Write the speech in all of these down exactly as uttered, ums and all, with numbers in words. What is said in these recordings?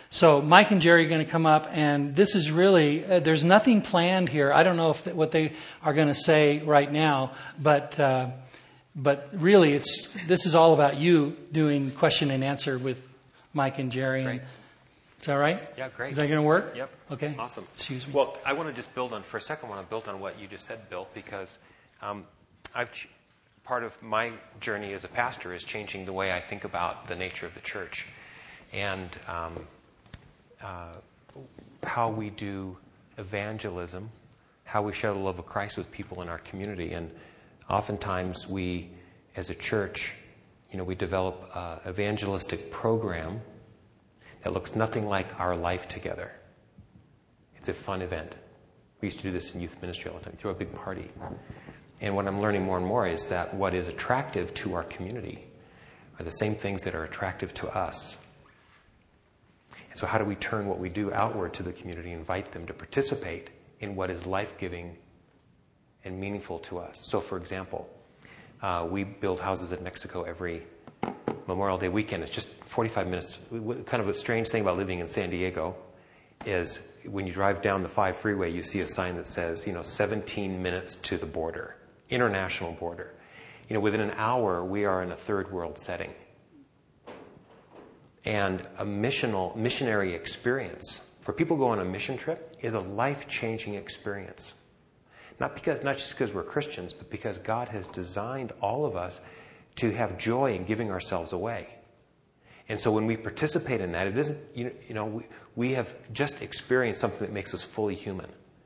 So Mike and Jerry are going to come up, and this is really, uh, there's nothing planned here. I don't know if th- what they are going to say right now, but uh, but really it's this is all about you doing question and answer with Mike and Jerry. Great. And, is that right? Yeah, great. Is that going to work? Yep. Okay. Awesome. Excuse me. Well, I want to just build on, for a second, I want to build on what you just said, Bill, because um, I've ch- part of my journey as a pastor is changing the way I think about the nature of the church and um, uh, how we do evangelism, how we share the love of Christ with people in our community. And oftentimes we, as a church, you know, we develop an evangelistic program that looks nothing like our life together. It's a fun event. We used to do this in youth ministry all the time, throw a big party. And what I'm learning more and more is that what is attractive to our community are the same things that are attractive to us. And so how do we turn what we do outward to the community, invite them to participate in what is life-giving and meaningful to us? So, for example, uh, we build houses in Mexico every Memorial Day weekend. It's just forty-five minutes. Kind of a strange thing about living in San Diego is when you drive down the five freeway, you see a sign that says, you know, seventeen minutes to the border, international border. You know, within an hour, we are in a third world setting. And a missional, missionary experience, for people who go on a mission trip, is a life-changing experience. Not because, not just because we're Christians, but because God has designed all of us to have joy in giving ourselves away. And so when we participate in that, it isn't, you know, we, we have just experienced something that makes us fully human.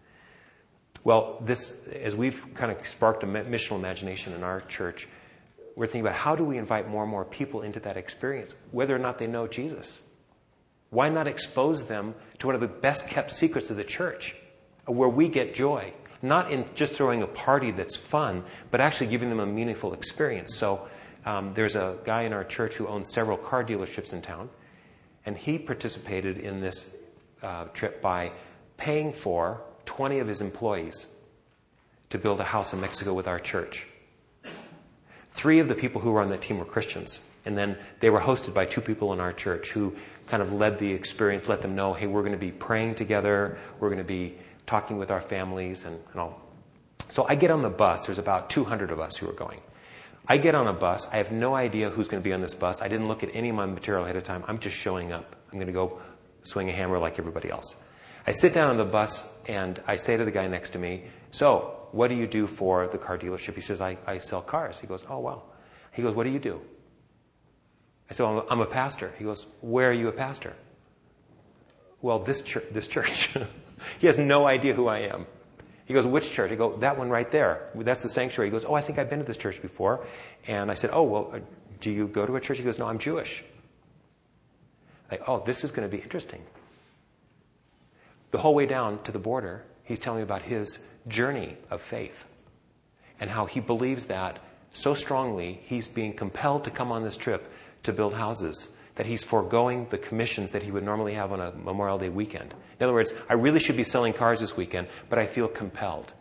Well, this, as we've kind of sparked a missional imagination in our church, we're thinking about how do we invite more and more people into that experience, whether or not they know Jesus. Why not expose them to one of the best kept secrets of the church, where we get joy? Not in just throwing a party that's fun, but actually giving them a meaningful experience. So um, there's a guy in our church who owns several car dealerships in town, and he participated in this uh, trip by paying for twenty of his employees to build a house in Mexico with our church. Three of the people who were on that team were Christians, and then they were hosted by two people in our church who kind of led the experience, let them know, hey, we're going to be praying together, we're going to be talking with our families and, and all. So I get on the bus. There's about two hundred of us who are going. I get on a bus. I have no idea who's going to be on this bus. I didn't look at any of my material ahead of time. I'm just showing up. I'm going to go swing a hammer like everybody else. I sit down on the bus and I say to the guy next to me, so what do you do for the car dealership? He says, I, I sell cars. He goes, oh, wow. He goes, what do you do? I said, well, I'm a, I'm a pastor. He goes, where are you a pastor? Well, this church. This church. He has no idea who I am. He goes, which church? I go, that one right there. That's the sanctuary. He goes, oh, I think I've been to this church before. And I said, oh, well, do you go to a church? He goes, no, I'm Jewish. Like, oh, this is going to be interesting. The whole way down to the border, he's telling me about his journey of faith and how he believes that so strongly he's being compelled to come on this trip to build houses that he's foregoing the commissions that he would normally have on a Memorial Day weekend. In other words, I really should be selling cars this weekend, but I feel compelled.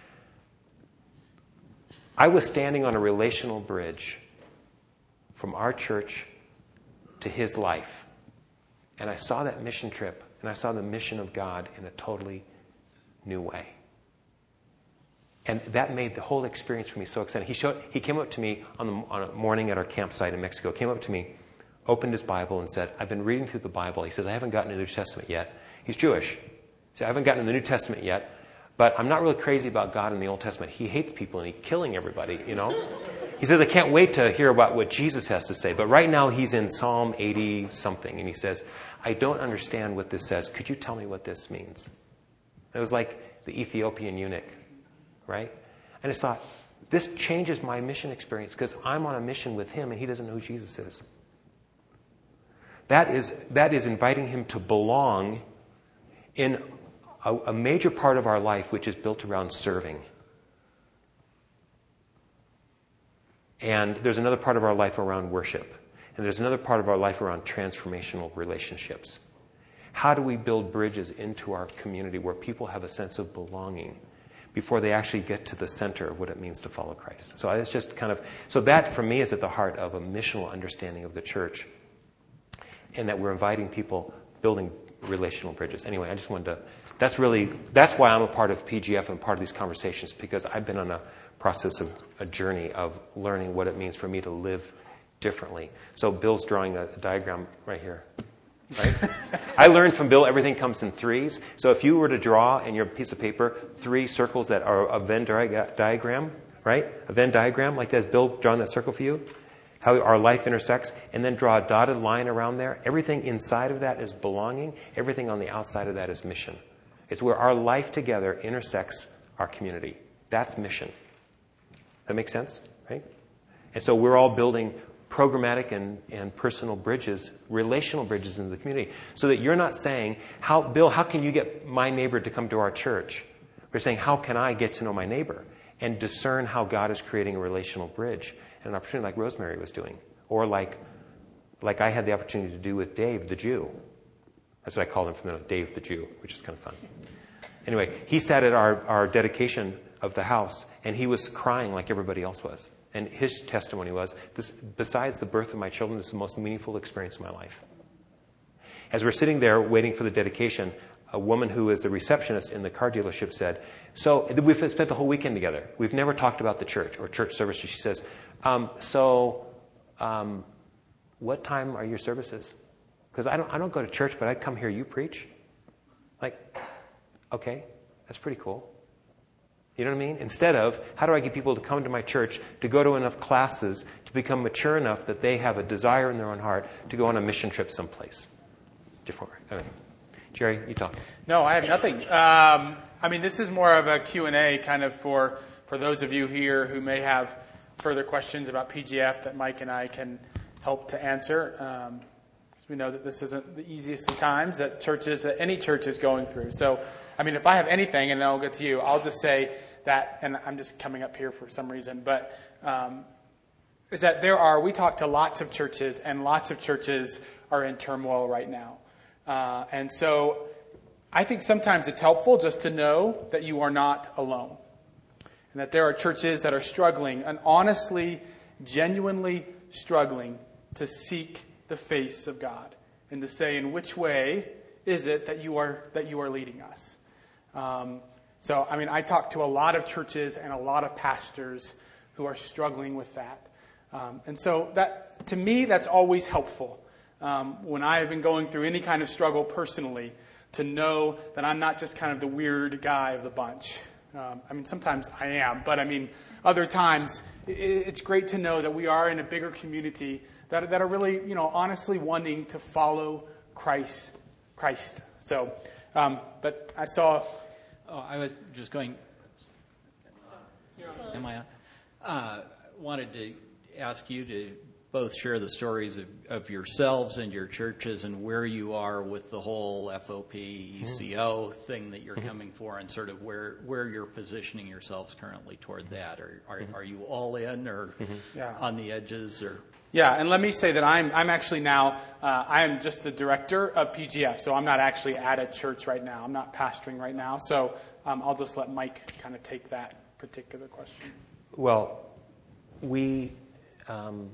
I was standing on a relational bridge from our church to his life, and I saw that mission trip, and I saw the mission of God in a totally new way. And that made the whole experience for me so exciting. He showed, he came up to me on, the, on a morning at our campsite in Mexico, came up to me, opened his Bible and said, I've been reading through the Bible. He says, I haven't gotten to the New Testament yet. He's Jewish. He said, I haven't gotten to the New Testament yet, but I'm not really crazy about God in the Old Testament. He hates people and he's killing everybody, you know. He says, I can't wait to hear about what Jesus has to say. But right now he's in Psalm eighty something. And he says, I don't understand what this says. Could you tell me what this means? It was like the Ethiopian eunuch, right? And I just thought, this changes my mission experience because I'm on a mission with him and he doesn't know who Jesus is. That is, that is inviting him to belong in a, a major part of our life which is built around serving. And there's another part of our life around worship. And there's another part of our life around transformational relationships. How do we build bridges into our community where people have a sense of belonging before they actually get to the center of what it means to follow Christ? So it's just kind of, so that for me is at the heart of a missional understanding of the church. And that we're inviting people, building relational bridges. Anyway, I just wanted to, that's really, that's why I'm a part of P G F and part of these conversations, because I've been on a process of a journey of learning what it means for me to live differently. So Bill's drawing a, a diagram right here. Right? I learned from Bill everything comes in threes. So if you were to draw in your piece of paper three circles that are a Venn di- diagram, right? A Venn diagram, like that, is Bill drawing that circle for you? How our life intersects, and then draw a dotted line around there. Everything inside of that is belonging. Everything on the outside of that is mission. It's where our life together intersects our community. That's mission. That makes sense, right? And so we're all building programmatic and, and personal bridges, relational bridges in the community, so that you're not saying, "How, Bill, how can you get my neighbor to come to our church?" We're saying, how can I get to know my neighbor and discern how God is creating a relational bridge and an opportunity like Rosemary was doing, or like like I had the opportunity to do with Dave the Jew. That's what I called him from the Dave the Jew, which is kind of fun. Anyway, he sat at our, our dedication of the house, and he was crying like everybody else was. And his testimony was, this, besides the birth of my children, this is the most meaningful experience of my life. As we're sitting there waiting for the dedication, a woman who is a receptionist in the car dealership said, so we've spent the whole weekend together. We've never talked about the church or church services. She says, um, so um, what time are your services? Because I don't, I don't go to church, but I come hear you preach. Like, okay, that's pretty cool. You know what I mean? Instead of, how do I get people to come to my church, to go to enough classes, to become mature enough that they have a desire in their own heart to go on a mission trip someplace? Different. Okay. Jerry, you talk. No, I have nothing. Um, I mean, this is more of a Q and A kind of for, for those of you here who may have further questions about P G F that Mike and I can help to answer. Um, we know that this isn't the easiest of times that churches, that any church is going through. So, I mean, if I have anything, and then I'll get to you, I'll just say that, and I'm just coming up here for some reason, but um, is that there are, we talk to lots of churches, and lots of churches are in turmoil right now. Uh, and so I think sometimes it's helpful just to know that you are not alone. And that there are churches that are struggling, and honestly, genuinely struggling to seek the face of God. And to say, in which way is it that you are that you are leading us? Um, so, I mean, I talk to a lot of churches and a lot of pastors who are struggling with that. Um, and so that, to me, that's always helpful. Um, when I have been going through any kind of struggle personally, to know that I'm not just kind of the weird guy of the bunch. Um, I mean, sometimes I am, but I mean, other times it, it's great to know that we are in a bigger community that, that are really, you know, honestly wanting to follow Christ. Christ. So, um, but I saw. Oh, I was just going. Am I on? Uh, wanted to ask you to both share the stories of, of yourselves and your churches and where you are with the whole F O P E C O mm-hmm. thing that you're mm-hmm. coming for, and sort of where, where you're positioning yourselves currently toward that. Or are, mm-hmm. are you all in, or mm-hmm. yeah. on the edges, or? Yeah, and let me say that I'm I'm actually now uh, I am just the director of P G F, so I'm not actually at a church right now. I'm not pastoring right now, so um, I'll just let Mike kind of take that particular question. Well, we um,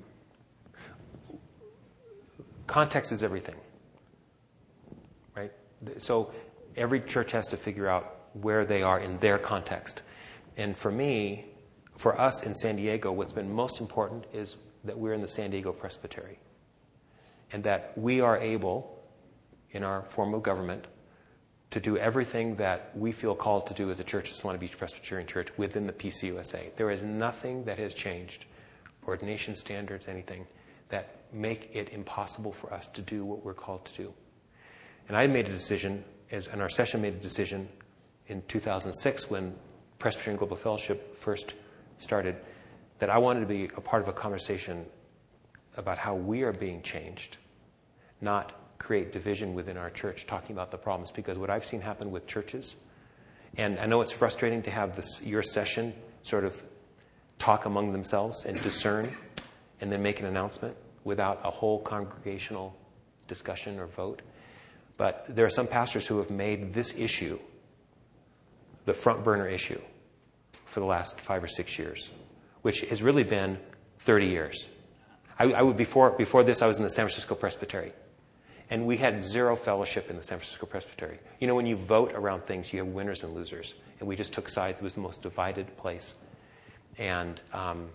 context is everything, right? So every church has to figure out where they are in their context, and for me, for us in San Diego, what's been most important is that we're in the San Diego Presbytery, and that we are able, in our form of government, to do everything that we feel called to do as a church, as Solana Beach Presbyterian Church, within the P C U S A. There is nothing that has changed, ordination standards, anything, that make it impossible for us to do what we're called to do. And I made a decision, as, and our session made a decision in two thousand six when Presbyterian Global Fellowship first started, that I wanted to be a part of a conversation about how we are being changed, not create division within our church, talking about the problems. Because what I've seen happen with churches, and I know it's frustrating to have this your session sort of talk among themselves and discern and then make an announcement without a whole congregational discussion or vote. But there are some pastors who have made this issue the front burner issue for the last five or six years. Which has really been thirty years. I, I would before before this, I was in the San Francisco Presbytery, And we had zero fellowship in the San Francisco Presbytery. You know, when you vote around things, you have winners and losers. And we just took sides. It was the most divided place. And um,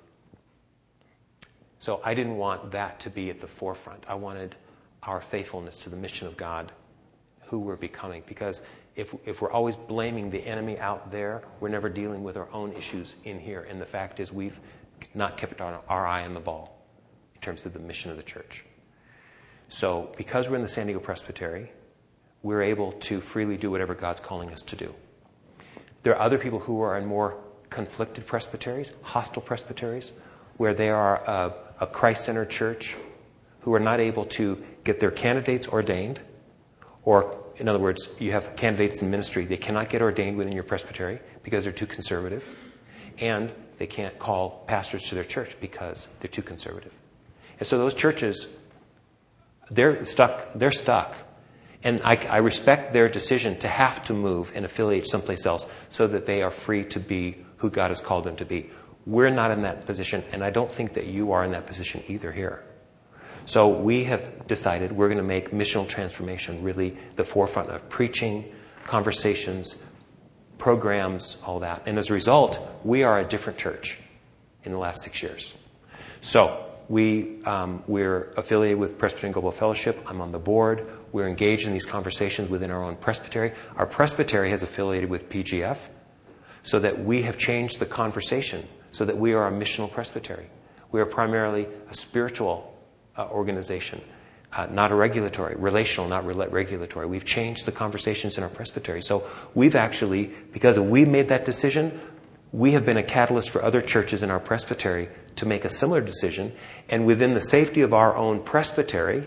so I didn't want that to be at the forefront. I wanted our faithfulness to the mission of God, who we're becoming. Because if if we're always blaming the enemy out there, we're never dealing with our own issues in here. And the fact is we've not kept our, our eye on the ball in terms of the mission of the church. So because we're in the San Diego Presbytery, we're able to freely do whatever God's calling us to do. There are other people who are in more conflicted presbyteries, hostile presbyteries, where they are a, a Christ-centered church who are not able to get their candidates ordained, or in other words, you have candidates in ministry. They cannot get ordained within your presbytery because they're too conservative, and they can't call pastors to their church because they're too conservative. And so those churches, they're stuck. They're stuck. And I, I respect their decision to have to move and affiliate someplace else so that they are free to be who God has called them to be. We're not in that position, and I don't think that you are in that position either here. So we have decided we're going to make missional transformation really the forefront of preaching, conversations, programs, all that. And as a result, we are a different church in the last six years. So we, um, we're affiliated with Presbyterian Global Fellowship. I'm on the board. We're engaged in these conversations within our own presbytery. Our presbytery has affiliated with P G F so that we have changed the conversation so that we are a missional presbytery. We are primarily a spiritual uh, organization, uh, not a regulatory, relational, not re- regulatory. We've changed the conversations in our presbytery. So we've actually, because we made that decision, we have been a catalyst for other churches in our presbytery to make a similar decision. And within the safety of our own presbytery,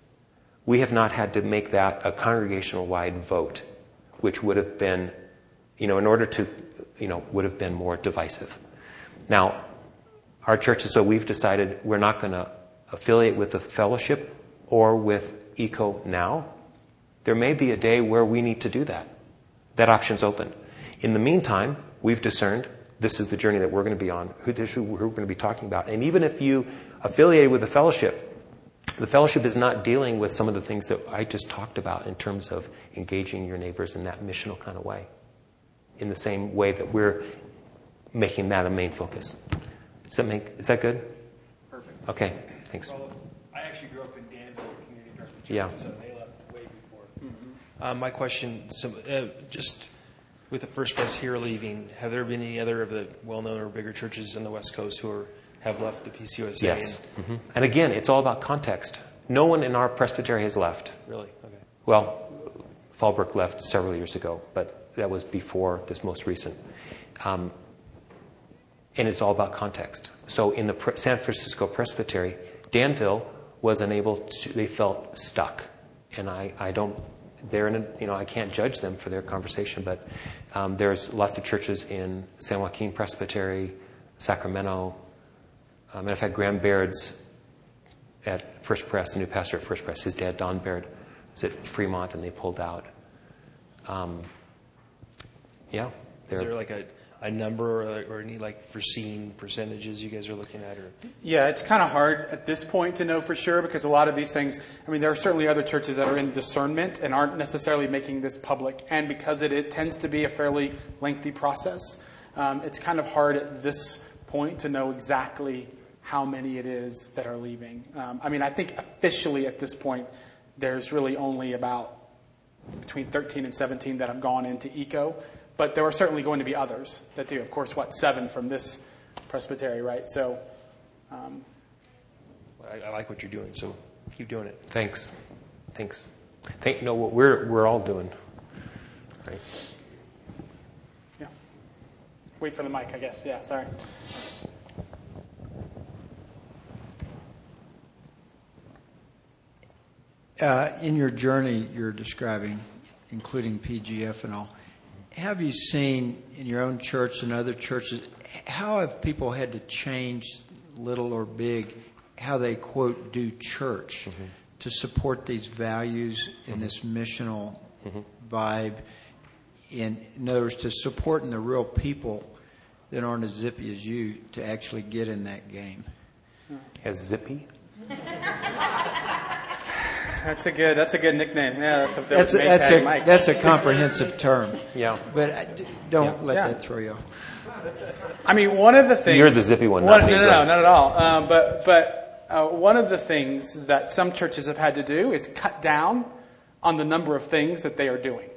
we have not had to make that a congregational-wide vote, which would have been, you know, in order to, you know, would have been more divisive. Now, our churches, so we've decided we're not going to affiliate with the fellowship or with ECO now. There may be a day where we need to do that. That option's open. In the meantime, we've discerned this is the journey that we're going to be on, who, who we're going to be talking about. And even if you affiliate with the fellowship, the fellowship is not dealing with some of the things that I just talked about in terms of engaging your neighbors in that missional kind of way, in the same way that we're making that a main focus. Does that make, is that good? Perfect. Okay, thanks. Well, I actually grew up in Danville Community Presbyterian, Yeah. so they left way before. Mm-hmm. Um, my question, so, uh, just with the First Pres here leaving, have there been any other of the well-known or bigger churches on the West Coast who are, have left the P C O S A? Yes. And, mm-hmm. and again, it's all about context. No one in our presbytery has left. Really? Okay. Well, Fallbrook left several years ago, but that was before this most recent. Um, and it's all about context. So in the Pre- San Francisco Presbytery, Danville was unable to, they felt stuck. And I, I don't, they're in a, you know, I can't judge them for their conversation, but um, there's lots of churches in San Joaquin Presbytery, Sacramento. Um, matter of fact, Graham Baird's at First Pres, the new pastor at First Pres, his dad, Don Baird, was at Fremont, and they pulled out. Um, yeah. Is there like a, a number or, or any like foreseen percentages you guys are looking at? Or Yeah, it's kind of hard at this point to know for sure because a lot of these things, I mean, there are certainly other churches that are in discernment and aren't necessarily making this public. And because it, it tends to be a fairly lengthy process, um, it's kind of hard at this point to know exactly how many it is that are leaving. Um, I mean, I think officially at this point, there's really only about between thirteen and seventeen that have gone into ECO. But there are certainly going to be others that do. Of course, what, seven from this presbytery, right? So, um, I, I like what you're doing, so keep doing it. Thanks. Thanks. Thank, you know what we're we're all doing. Right. yeah. Wait for the mic, I guess. Yeah, sorry. Uh, in your journey you're describing, including P G F and all, have you seen in your own church and other churches, how have people had to change, little or big, how they, quote, do church mm-hmm. to support these values in mm-hmm. this missional mm-hmm. vibe? In, in other words, to supporting the real people that aren't as zippy as you to actually get in that game? As zippy? That's a good. That's a good nickname. Yeah, that's a That's a, that's a, Mike. that's a comprehensive term. Yeah. But I- don't Yeah. let Yeah. that throw you off. I mean, one of the things. You're the zippy one, One, not me, no, no, no, Greg. not at all. Um, but but uh, one of the things that some churches have had to do is cut down on the number of things that they are doing,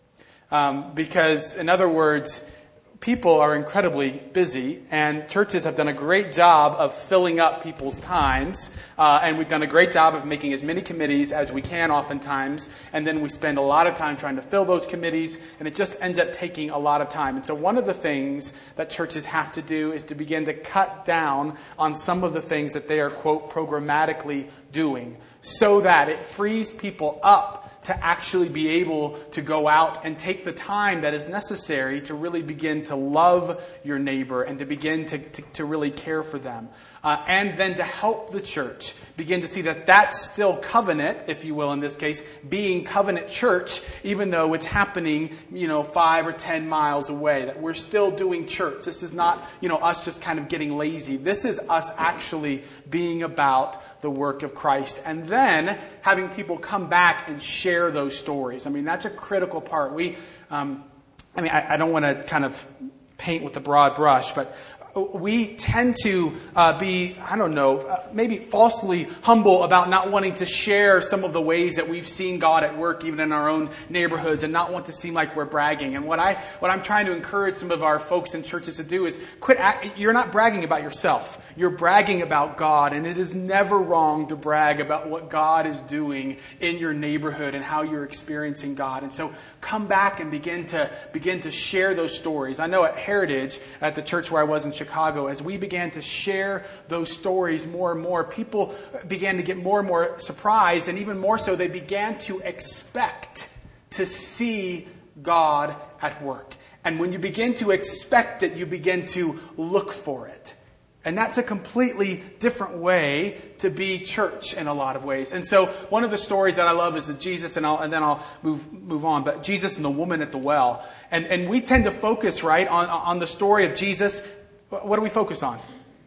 um, because, in other words, people are incredibly busy, and churches have done a great job of filling up people's times, uh, and we've done a great job of making as many committees as we can oftentimes, and then we spend a lot of time trying to fill those committees, and it just ends up taking a lot of time. And so one of the things that churches have to do is to begin to cut down on some of the things that they are, quote, programmatically doing, so that it frees people up to actually be able to go out and take the time that is necessary to really begin to love your neighbor and to begin to, to, to really care for them. Uh, and then to help the church begin to see that that's still covenant, if you will, in this case, being covenant church, even though it's happening, you know, five or ten miles away, that we're still doing church. This is not, you know, us just kind of getting lazy. This is us actually being about the work of Christ. And then having people come back and share those stories. I mean, that's a critical part. We, um, I mean, I, I don't want to kind of paint with a broad brush, but we tend to uh, be, I don't know, uh, maybe falsely humble about not wanting to share some of the ways that we've seen God at work even in our own neighborhoods, and not want to seem like we're bragging. And what, I, what I'm trying to encourage some of our folks in churches to do is quit. Act, you're not bragging about yourself. You're bragging about God. And it is never wrong to brag about what God is doing in your neighborhood and how you're experiencing God. And so come back and begin to begin to share those stories. I know at Heritage, at the church where I was in Chicago, as we began to share those stories more and more, people began to get more and more surprised, and even more so, they began to expect to see God at work. And when you begin to expect it, you begin to look for it. And that's a completely different way to be church in a lot of ways. And so one of the stories that I love is the Jesus, and, I'll, and then I'll move move on, but Jesus and the woman at the well. And and we tend to focus, right, on, on the story of Jesus. What do we focus on?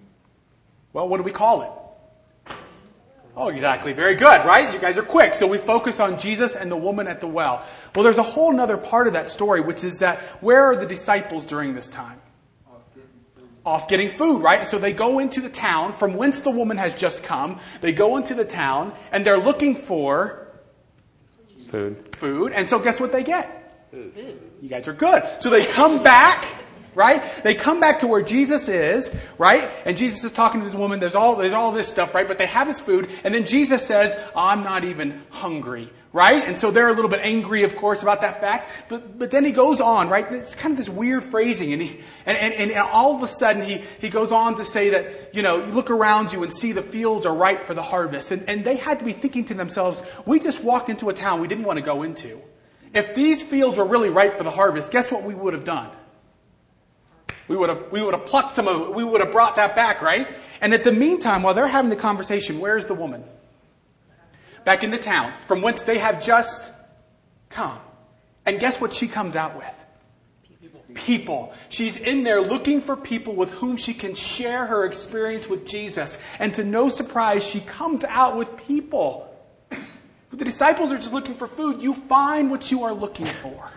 Well, what do we call it? Oh, exactly. Very good, right? You guys are quick. So we focus on Jesus and the woman at the well. Well, there's a whole other part of that story, which is that where are the disciples during this time? Off getting food, right? So they go into the town from whence the woman has just come. They go into the town and they're looking for Food. Food. And so guess what they get? Food. You guys are good. So they come back, right? They come back to where Jesus is, right? And Jesus is talking to this woman. There's all there's all this stuff, right? But they have his food. And then Jesus says, I'm not even hungry. Right? And so they're a little bit angry, of course, about that fact. But but then he goes on, right? It's kind of this weird phrasing. And he and, and, and all of a sudden he, he goes on to say that, you know, you look around you and see the fields are ripe for the harvest. And, and they had to be thinking to themselves, we just walked into a town we didn't want to go into. If these fields were really ripe for the harvest, guess what we would have done? We would have we would have plucked some of it. We would have brought that back, right? And at the meantime, while they're having the conversation, where's the woman? Back in the town, from whence they have just come. And guess what she comes out with? People. People. She's in there looking for people with whom she can share her experience with Jesus. And to no surprise, she comes out with people. The disciples are just looking for food. You find what you are looking for.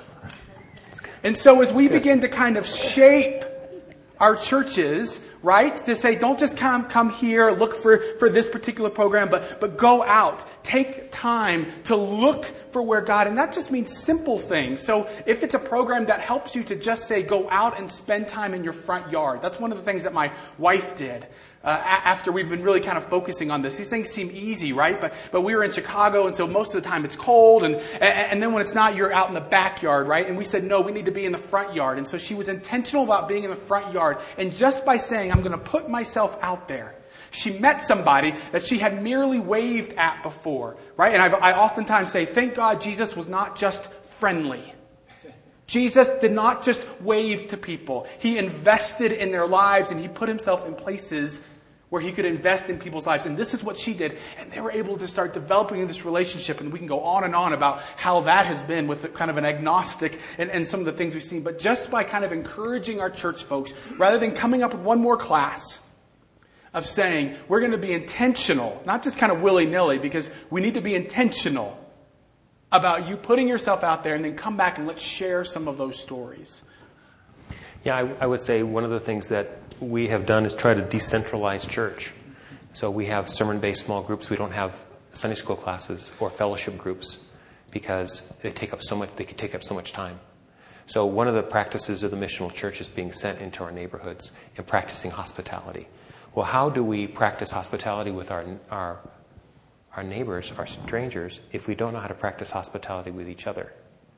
And so as we begin to kind of shape our churches, right? To say, don't just come come here, look for, for this particular program, but, but go out. Take time to look for where God, and that just means simple things. So if it's a program that helps you to just say, go out and spend time in your front yard. That's one of the things that my wife did. Uh, after we've been really kind of focusing on this. These things seem easy, right? But but we were in Chicago, and so most of the time it's cold, and, and and then when it's not, you're out in the backyard, right? And we said, no, we need to be in the front yard. And so she was intentional about being in the front yard. And just by saying, I'm going to put myself out there, she met somebody that she had merely waved at before, right? And I've, I oftentimes say, thank God Jesus was not just friendly. Jesus did not just wave to people. He invested in their lives, and he put himself in places where he could invest in people's lives. And this is what she did. And they were able to start developing this relationship. And we can go on and on about how that has been with kind of an agnostic and, and some of the things we've seen. But just by kind of encouraging our church folks, rather than coming up with one more class, of saying we're going to be intentional, not just kind of willy-nilly, because we need to be intentional about you putting yourself out there and then come back and let's share some of those stories. Yeah, I, I would say one of the things that we have done is try to decentralize church. So we have sermon-based small groups. We don't have Sunday school classes or fellowship groups because they take up so much. They could take up so much time. So one of the practices of the missional church is being sent into our neighborhoods and practicing hospitality. Well, how do we practice hospitality with our our our neighbors, our strangers, if we don't know how to practice hospitality with each other?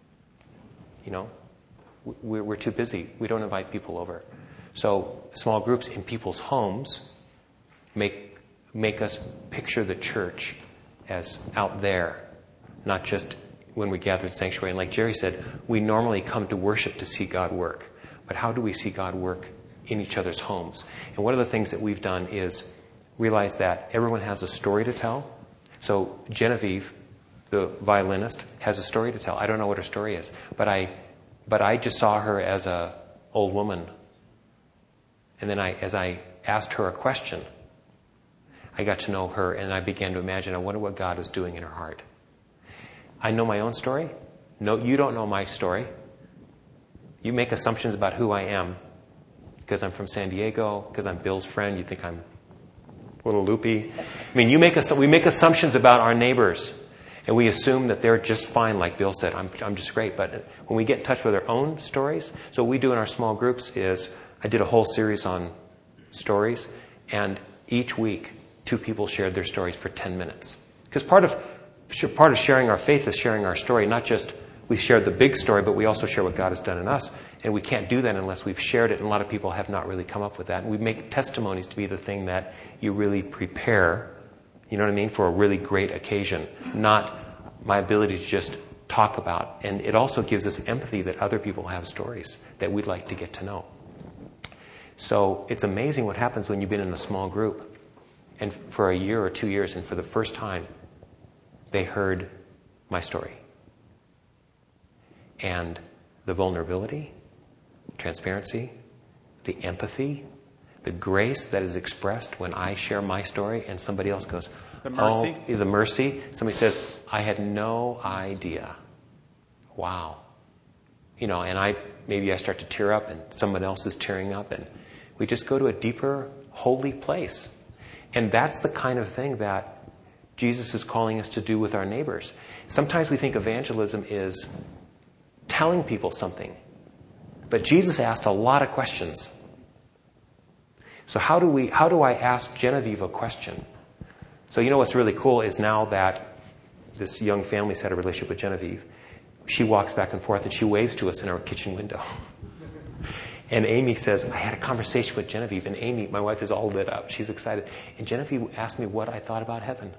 You know, we're, we're too busy. We don't invite people over. So small groups in people's homes make make us picture the church as out there, not just when we gather in sanctuary. And like Jerry said, we normally come to worship to see God work. But how do we see God work in each other's homes? And one of the things that we've done is realize that everyone has a story to tell. So Genevieve, the violinist, has a story to tell. I don't know what her story is, but I, but I just saw her as a old woman. And then I, as I asked her a question, I got to know her, and I began to imagine, I wonder what God is doing in her heart. I know my own story. No, you don't know my story. You make assumptions about who I am because I'm from San Diego, because I'm Bill's friend. You think I'm a little loopy. I mean, you make us, we make assumptions about our neighbors, and we assume that they're just fine, like Bill said. I'm, I'm just great. But when we get in touch with our own stories, so what we do in our small groups is, I did a whole series on stories, and each week, two people shared their stories for ten minutes. Because part of part of sharing our faith is sharing our story, not just we share the big story, but we also share what God has done in us. And we can't do that unless we've shared it, and a lot of people have not really come up with that. And we make testimonies to be the thing that you really prepare, you know what I mean, for a really great occasion, not my ability to just talk about. And it also gives us empathy that other people have stories that we'd like to get to know. So it's amazing what happens when you've been in a small group and for a year or two years, and for the first time, they heard my story. And the vulnerability, transparency, the empathy, the grace that is expressed when I share my story and somebody else goes, the mercy. Oh, the mercy. Somebody says, I had no idea. Wow. You know, and I maybe I start to tear up and someone else is tearing up, and we just go to a deeper, holy place. And that's the kind of thing that Jesus is calling us to do with our neighbors. Sometimes we think evangelism is telling people something. But Jesus asked a lot of questions. So how do we, how do I ask Genevieve a question? So you know what's really cool is now that this young family's had a relationship with Genevieve, she walks back and forth and she waves to us in our kitchen window. And Amy says, I had a conversation with Genevieve, and Amy, my wife, is all lit up. She's excited. And Genevieve asked me what I thought about heaven.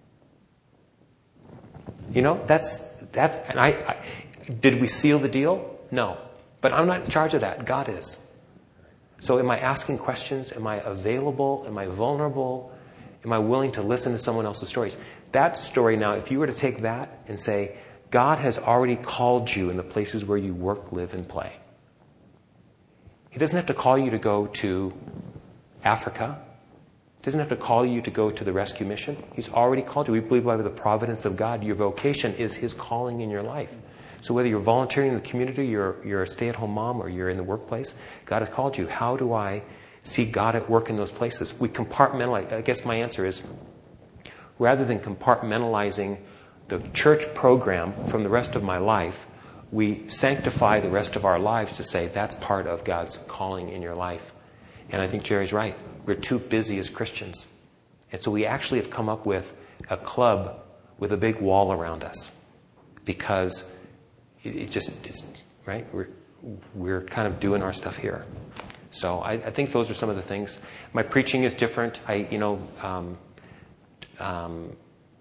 You know, that's, that's, and I, I did we seal the deal? No. But I'm not in charge of that. God is. So am I asking questions? Am I available? Am I vulnerable? Am I willing to listen to someone else's stories? That story now, if you were to take that and say, God has already called you in the places where you work, live, and play. He doesn't have to call you to go to Africa. He doesn't have to call you to go to the rescue mission. He's already called you. We believe by the providence of God, your vocation is His calling in your life. So whether you're volunteering in the community, you're, you're a stay-at-home mom, or you're in the workplace, God has called you. How do I see God at work in those places? We compartmentalize. I guess my answer is, rather than compartmentalizing the church program from the rest of my life, we sanctify the rest of our lives to say that's part of God's calling in your life. And I think Jerry's right. We're too busy as Christians. And so we actually have come up with a club with a big wall around us because it, it just is, right? We're, we're kind of doing our stuff here. So I, I think those are some of the things. My preaching is different. I, you know, um, um,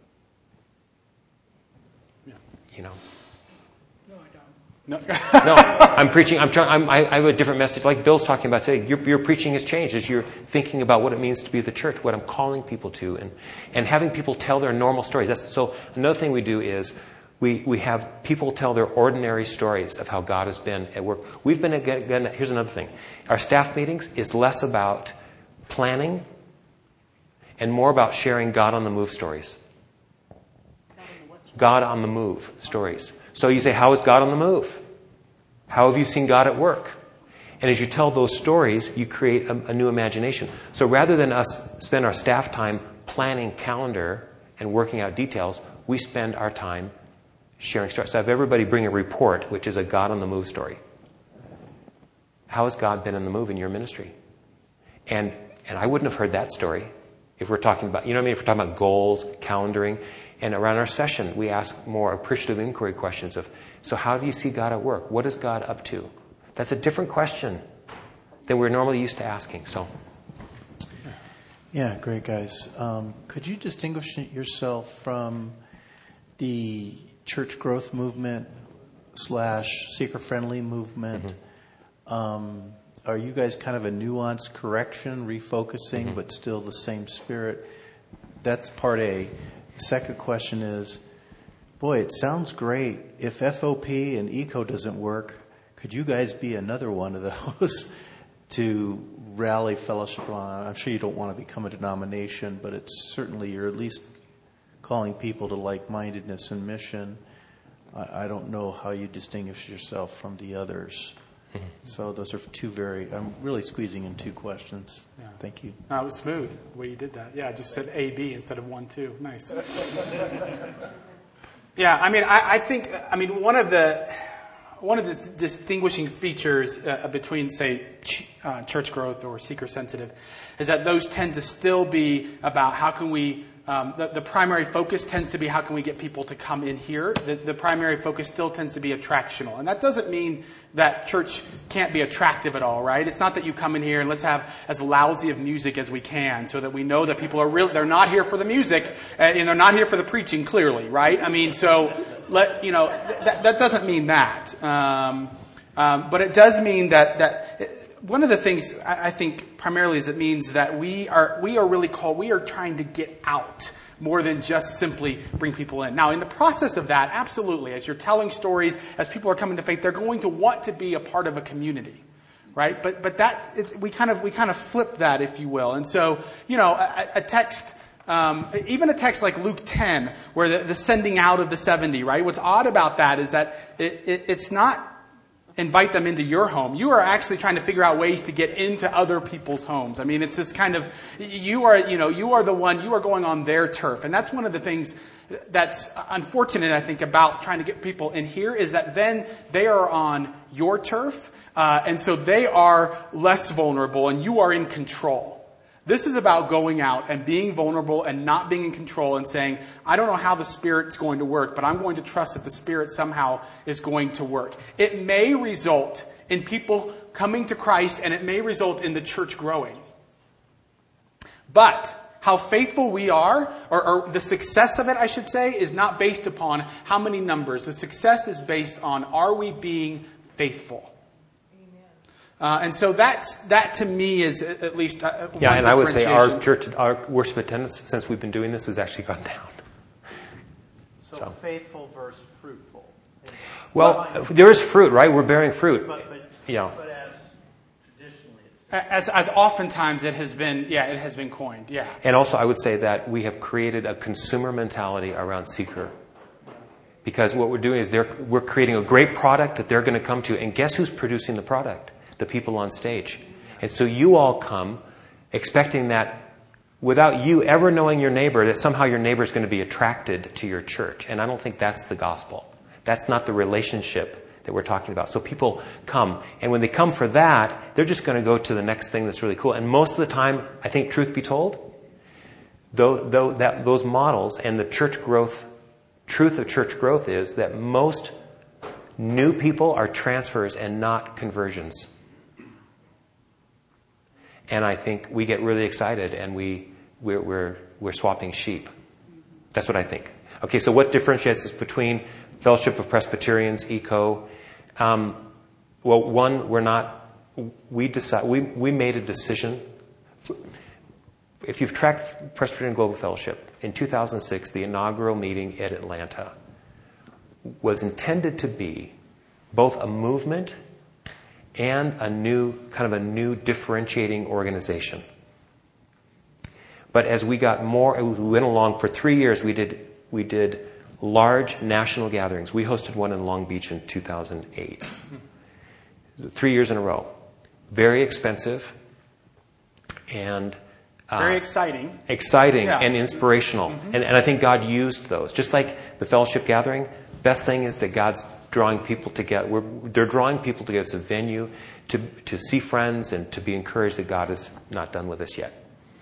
yeah. you know, No. no, I'm preaching. I'm trying. I'm, I, I have a different message, like Bill's talking about today. Your, your preaching has changed as you're thinking about what it means to be the church, what I'm calling people to, and and having people tell their normal stories. That's, so another thing we do is we we have people tell their ordinary stories of how God has been at work. We've been again. Here's another thing. Our staff meetings is less about planning and more about sharing God on the move stories. God on the move stories. So you say, how is God on the move? How have you seen God at work? And as you tell those stories, you create a, a new imagination. So rather than us spend our staff time planning calendar and working out details, we spend our time sharing stories. So have everybody bring a report, which is a God on the move story. How has God been on the move in your ministry? And and I wouldn't have heard that story if we're talking about, you know what I mean, if we're talking about goals, calendaring. And around our session, we ask more appreciative inquiry questions of, so how do you see God at work? What is God up to? That's a different question than we're normally used to asking. So, yeah, great guys. Um, could you distinguish yourself from the church growth movement slash seeker-friendly movement? Mm-hmm. Um, are you guys kind of a nuanced correction, refocusing, mm-hmm. but still the same spirit? That's part A. The second question is, boy, it sounds great. If F O P and ECO doesn't work, could you guys be another one of those to rally fellowship on? I'm sure you don't want to become a denomination, but it's certainly, you're at least calling people to like-mindedness and mission. I, I don't know how you distinguish yourself from the others. Mm-hmm. So those are two very, I'm really squeezing in two questions. Yeah. Thank you. No, it was smooth the way you did that. Yeah, I just said A, B instead of one, two. Nice. Yeah, I mean, I, I think, I mean, one of the, one of the distinguishing features uh, between, say, ch- uh, church growth or seeker sensitive is that those tend to still be about how can we, um, the, the primary focus tends to be how can we get people to come in here. The, the primary focus still tends to be attractional. And that doesn't mean that church can't be attractive at all, right? It's not that you come in here and let's have as lousy of music as we can so that we know that people are real. They're not here for the music and they're not here for the preaching, clearly, right? I mean, so let, you know, that, that doesn't mean that. Um, um, but it does mean that, that one of the things I, I think primarily is it means that we are, we are really called, we are trying to get out more than just simply bring people in. Now, in the process of that, absolutely, as you're telling stories, as people are coming to faith, they're going to want to be a part of a community, right? But but that it's, we kind of we kind of flip that, if you will. And so, you know, a, a text, um, even a text like Luke ten, where the, the sending out of the seventy, right? What's odd about that is that it, it, it's not invite them into your home. You are actually trying to figure out ways to get into other people's homes. I mean, it's this kind of, you are, you know, you are the one, you are going on their turf. And that's one of the things that's unfortunate, I think, about trying to get people in here is that then they are on your turf. Uh, and so they are less vulnerable and you are in control. This is about going out and being vulnerable and not being in control and saying, I don't know how the Spirit's going to work, but I'm going to trust that the Spirit somehow is going to work. It may result in people coming to Christ and it may result in the church growing. But how faithful we are, or, or the success of it, I should say, is not based upon how many numbers. The success is based on, are we being faithful? Uh, and so that's that to me is at least uh, one yeah. And I would say our church, our worship attendance since we've been doing this has actually gone down. So, so. Faithful versus fruitful. Well, well, there is fruit, right? We're bearing fruit. But, but, yeah. but as traditionally, it's as as oftentimes it has been, yeah, it has been coined, yeah. And also, I would say that we have created a consumer mentality around seeker. Because what we're doing is they're, we're creating a great product that they're going to come to, and guess who's producing the product? The people on stage. And so you all come expecting that without you ever knowing your neighbor, that somehow your neighbor is going to be attracted to your church. And I don't think that's the gospel. That's not the relationship that we're talking about. So people come. And when they come for that, they're just going to go to the next thing that's really cool. And most of the time, I think, truth be told, though, though that, those models and the church growth, truth of church growth is that most new people are transfers and not conversions. And I think we get really excited and we, we're, we're, we're swapping sheep. That's what I think. Okay, so what differentiates us between Fellowship of Presbyterians, ECO? Um, well, one, we're not, we decide, we, we made a decision. If you've tracked Presbyterian Global Fellowship, in two thousand six, the inaugural meeting at Atlanta was intended to be both a movement and a new, kind of a new differentiating organization. But as we got more, we went along for three years, we did we did large national gatherings. We hosted one in Long Beach in two thousand eight. Three years in a row. Very expensive and uh, very exciting. Exciting yeah. and inspirational. Mm-hmm. And, and I think God used those. Just like the fellowship gathering, best thing is that God's drawing people together. We're, they're drawing people together. It's a venue to, to see friends and to be encouraged that God is not done with us yet.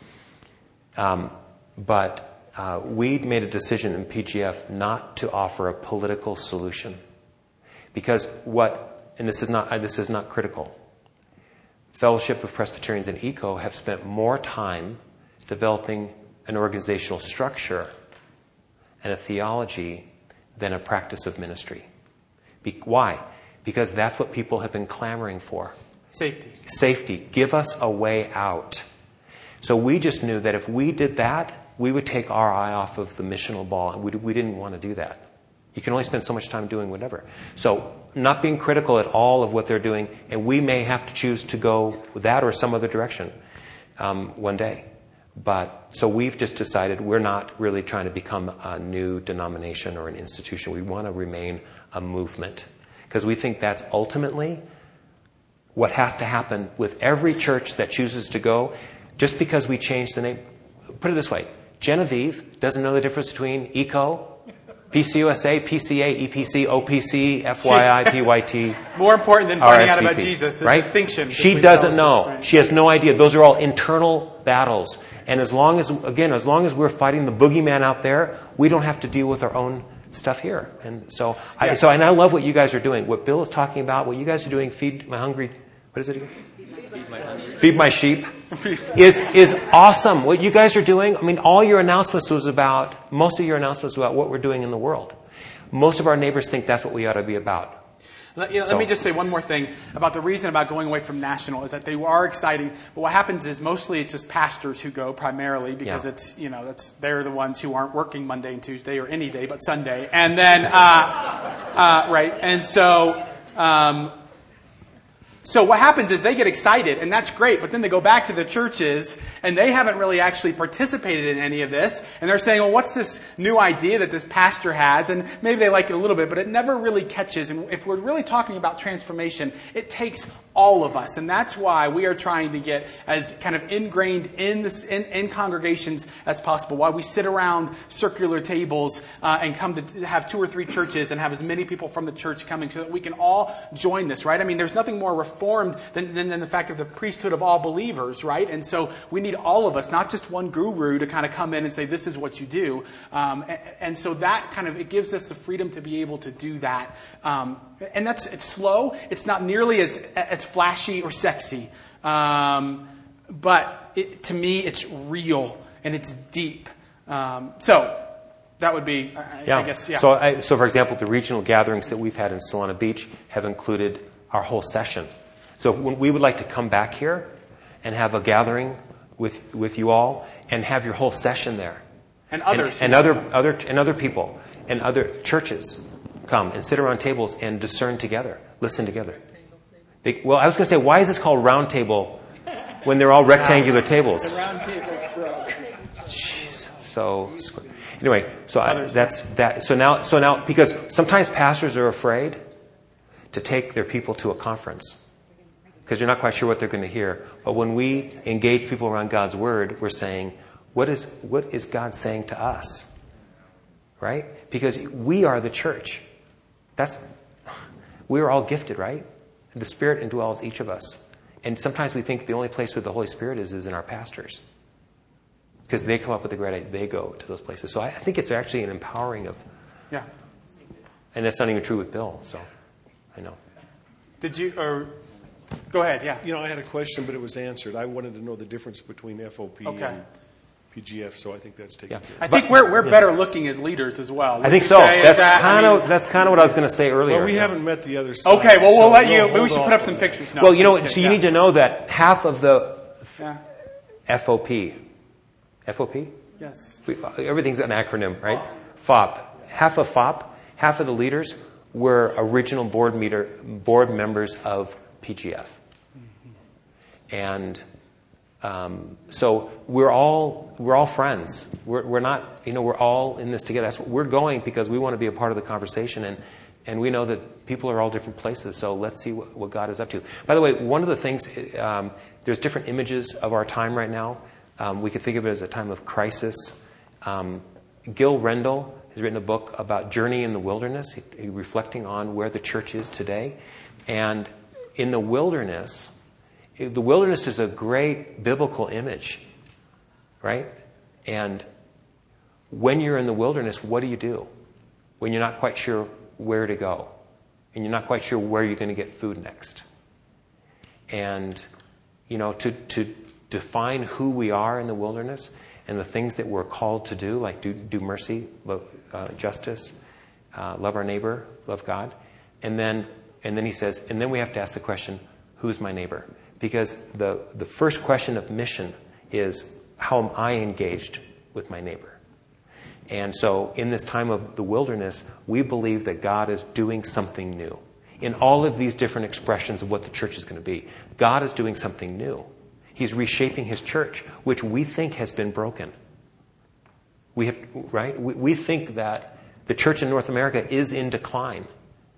Um, but uh, we made a decision in P G F not to offer a political solution. Because what, and this is not, this is not critical, Fellowship of Presbyterians and E C O have spent more time developing an organizational structure and a theology than a practice of ministry. Be- why? Because that's what people have been clamoring for. Safety. Safety. Give us a way out. So we just knew that if we did that, we would take our eye off of the missional ball, and we, we didn't want to do that. You can only spend so much time doing whatever. So not being critical at all of what they're doing, and we may have to choose to go with that or some other direction um, one day. But so we've just decided we're not really trying to become a new denomination or an institution. We want to remain a movement because we think that's ultimately what has to happen with every church that chooses to go. Just because we change the name, put it this way, Genevieve doesn't know the difference between E C O, P C U S A, P C A, E P C, O P C, F Y I, P Y T. More important than finding out R S V P, about Jesus, the right? distinction. She doesn't know. Right. She has no idea. Those are all internal battles. And as long as, again, as long as we're fighting the boogeyman out there, we don't have to deal with our own stuff here. And so, I, Yeah. so, and I love what you guys are doing. What Bill is talking about, what you guys are doing, feed my hungry, what is it again? Feed my, feed my sheep. is is awesome. What you guys are doing, I mean, all your announcements was about, most of your announcements was about what we're doing in the world. Most of our neighbors think that's what we ought to be about. Let, you know, So- let me just say one more thing about the reason about going away from national is that they are exciting, but what happens is mostly it's just pastors who go primarily because Yeah. it's, you know, that's they're the ones who aren't working Monday and Tuesday or any day but Sunday. And then, uh, uh, right, and so... Um, So what happens is they get excited, and that's great, but then they go back to the churches, and they haven't really actually participated in any of this, and they're saying, well, what's this new idea that this pastor has? And maybe they like it a little bit, but it never really catches. And if we're really talking about transformation, it takes all of us, and that's why we are trying to get as kind of ingrained in this in, in congregations as possible. Why we sit around circular tables uh, and come to have two or three churches and have as many people from the church coming so that we can all join this, right? I mean, there's nothing more reformed than, than, than the fact of the priesthood of all believers, right? And so we need all of us, not just one guru, to kind of come in and say, this is what you do. Um, and, and so that kind of, it gives us the freedom to be able to do that. Um, and that's, it's slow. It's not nearly as, as flashy or sexy. Um, but it, to me, it's real and it's deep. Um, so that would be, I, Yeah. I guess, yeah. So, I, so, for example, the regional gatherings that we've had in Solana Beach have included our whole session. So when we would like to come back here and have a gathering with with you all and have your whole session there. And others. And, and other other and other people and other churches come and sit around tables and discern together, listen together. They, well, I was going to say, why is this called round table when they're all rectangular tables? The round table's broke. So anyway, so I, that's that. So now, so now, because sometimes pastors are afraid to take their people to a conference because you're not quite sure what they're going to hear. But when we engage people around God's Word, we're saying, what is what is God saying to us? Right? Because we are the church. That's we are all gifted, right? The Spirit indwells each of us. And sometimes we think the only place where the Holy Spirit is is in our pastors. Because they come up with the great idea. They go to those places. So I, I think it's actually an empowering of... Yeah. And that's not even true with Bill, so I know. Did you, or, go ahead, yeah. You know, I had a question, but it was answered. I wanted to know the difference between F O P Okay. and P G F, so I think that's taken Yeah. care of. I think we're we're better looking as leaders as well. I think Would so. you say, is That's that- I kind mean- of that's kind of what I was going to say earlier. Well, we Yeah. haven't met the other side. Okay, well, we'll so let you, we'll maybe we hold should off put up on some that. pictures. No, Well, you know, just so you kidding, need to know that half of the yeah. F O P, F O P, Yes. we, everything's an acronym, right? F O P. Half of F O P, half of the leaders were original board meter, board members of P G F. And Um, so we're all we're all friends. We're, we're not, you know, we're all in this together. That's, we're going because we want to be a part of the conversation, and and we know that people are all different places. So let's see what, what God is up to. By the way, one of the things, um, there's different images of our time right now. Um, we could think of it as a time of crisis. Um, Gil Rendell has written a book about Journey in the Wilderness, he, he reflecting on where the church is today. And in the wilderness, the wilderness is a great biblical image, right? And when you're in the wilderness, what do you do? When you're not quite sure where to go, and you're not quite sure where you're going to get food next. And, you know, to, to define who we are in the wilderness and the things that we're called to do, like do, do mercy, love, uh, justice, uh, love our neighbor, love God. And then, and then he says, and then we have to ask the question, who's my neighbor? Because the, the first question of mission is, how am I engaged with my neighbor? And so in this time of the wilderness, we believe that God is doing something new. In all of these different expressions of what the church is going to be, God is doing something new. He's reshaping his church, which we think has been broken. We have, right? We, we think that the church in North America is in decline.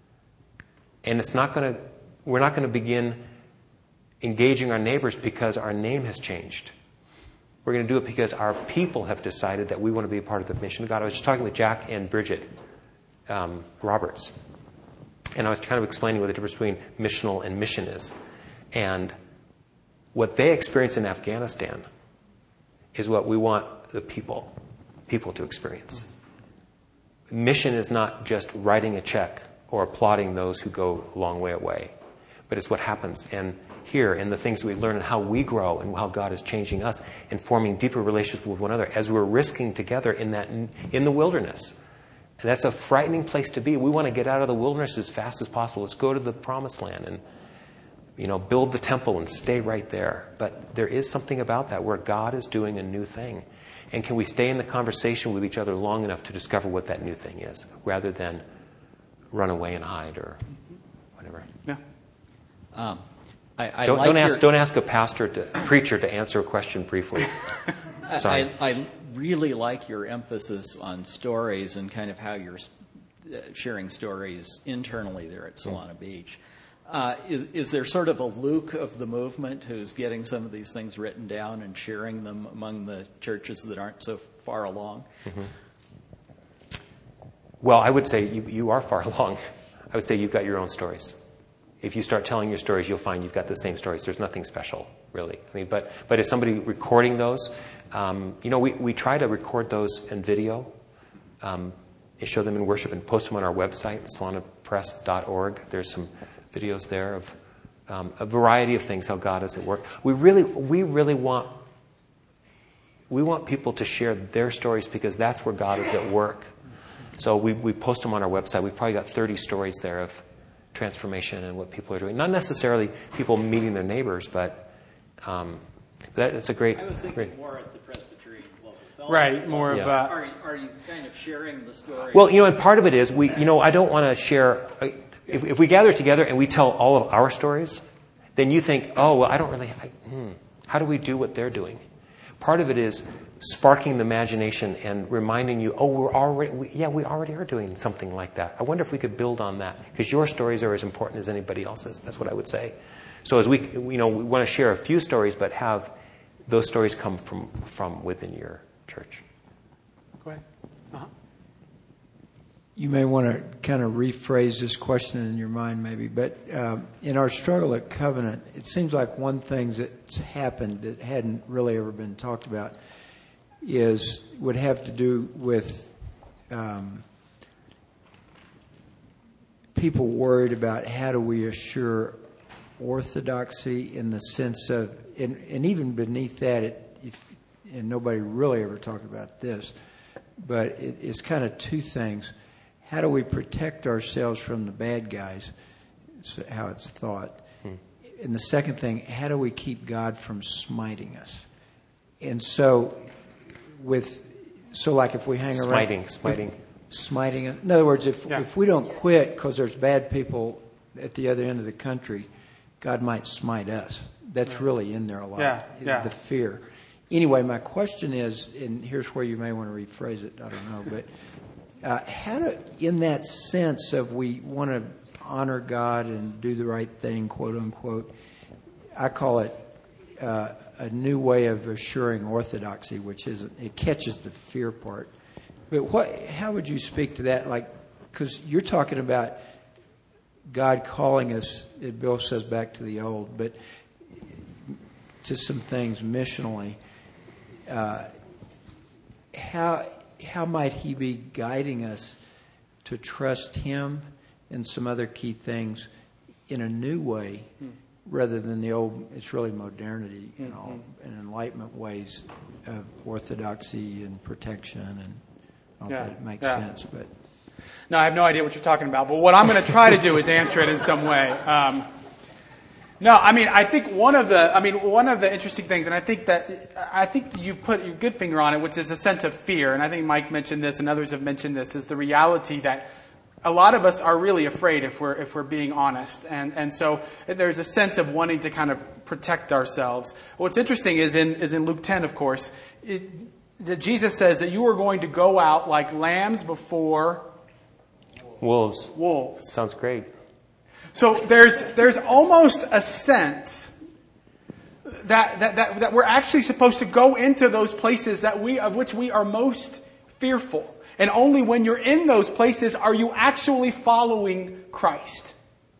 And it's not going to, we're not going to begin engaging our neighbors because our name has changed. We're going to do it because our people have decided that we want to be a part of the mission of God. I was just talking with Jack and Bridget um, Roberts, and I was kind of explaining what the difference between missional and mission is. And what they experience in Afghanistan is what we want the people, people to experience. Mission is not just writing a check or applauding those who go a long way away, but it's what happens in here and the things we learn and how we grow and how God is changing us and forming deeper relationships with one another as we're risking together in that in the wilderness. And that's a frightening place to be. We want to get out of the wilderness as fast as possible. Let's go to the promised land and, you know, build the temple and stay right there. But there is something about that where God is doing a new thing. And can we stay in the conversation with each other long enough to discover what that new thing is rather than run away and hide or whatever? Yeah. Um, I, I don't, like don't ask. your, Don't ask a pastor, to, a preacher, to answer a question briefly. Sorry. I, I really like your emphasis on stories and kind of how you're sharing stories internally there at Solana mm. Beach. Uh, is, is there sort of a Luke of the movement who's getting some of these things written down and sharing them among the churches that aren't so far along? Mm-hmm. Well, I would say you, you are far along. I would say you've got your own stories. If you start telling your stories, you'll find you've got the same stories. There's nothing special, really. I mean, but but is somebody recording those? Um, you know, we, we try to record those in video, um, and show them in worship, and post them on our website, solana press dot org. There's some videos there of um, a variety of things, how God is at work. We really we really want we want people to share their stories because that's where God is at work. So we we post them on our website. We've probably got thirty stories there of transformation and what people are doing. Not necessarily people meeting their neighbors, but um, that it's a great. I was thinking great, more at the Presbyterian Global Fellowship. Right, more yeah. of. Uh, Are, are you kind of sharing the story? Well, you know, and part of it is we. You know, I don't want to share. If, if we gather together and we tell all of our stories, then you think, oh, well, I don't really. I, hmm, how do we do what they're doing? Part of it is sparking the imagination and reminding you, oh, we're already, we, yeah, we already are doing something like that. I wonder if we could build on that because your stories are as important as anybody else's. That's what I would say. So as we, you know, we want to share a few stories, but have those stories come from, from within your church. Go ahead. Uh-huh. You may want to kind of rephrase this question in your mind maybe, but um, in our struggle at Covenant, it seems like one thing that's happened that hadn't really ever been talked about is would have to do with um, people worried about how do we assure orthodoxy in the sense of, and, and even beneath that, it, if, and nobody really ever talked about this, but it, it's kind of two things. How do we protect ourselves from the bad guys? It's how it's thought. Hmm. And the second thing, how do we keep God from smiting us? And so, with so like if we hang smiting, around, smiting, smiting. In other words, if yeah. if we don't quit because there's bad people at the other end of the country, God might smite us. That's yeah. really in there a lot. Yeah, yeah. The fear. Anyway, my question is, and here's where you may want to rephrase it. I don't know, but uh, how do, in that sense of we want to honor God and do the right thing, quote unquote, I call it uh, a new way of assuring orthodoxy, which is it catches the fear part. But what? How would you speak to that? Like, because you're talking about God calling us, Bill says, back to the old, but to some things missionally. Uh, how how might He be guiding us to trust Him and some other key things in a new way, hmm. rather than the old? It's really modernity, you know, mm-hmm. and enlightenment ways of orthodoxy and protection, and I don't know yeah. if that makes yeah. sense, but. No, I have no idea what you're talking about, but what I'm going to try to do is answer it in some way. Um, no, I mean, I think one of the, I mean, one of the interesting things, and I think that, I think you've put your good finger on it, which is a sense of fear, and I think Mike mentioned this and others have mentioned this, is the reality that a lot of us are really afraid if we're, if we're being honest. And, and so there's a sense of wanting to kind of protect ourselves. What's interesting is in, is in Luke ten, of course, it, that Jesus says that you are going to go out like lambs before wolves. Wolves. Sounds great. So there's there's almost a sense that, that that that we're actually supposed to go into those places that we of which we are most fearful. And only when you're in those places are you actually following Christ.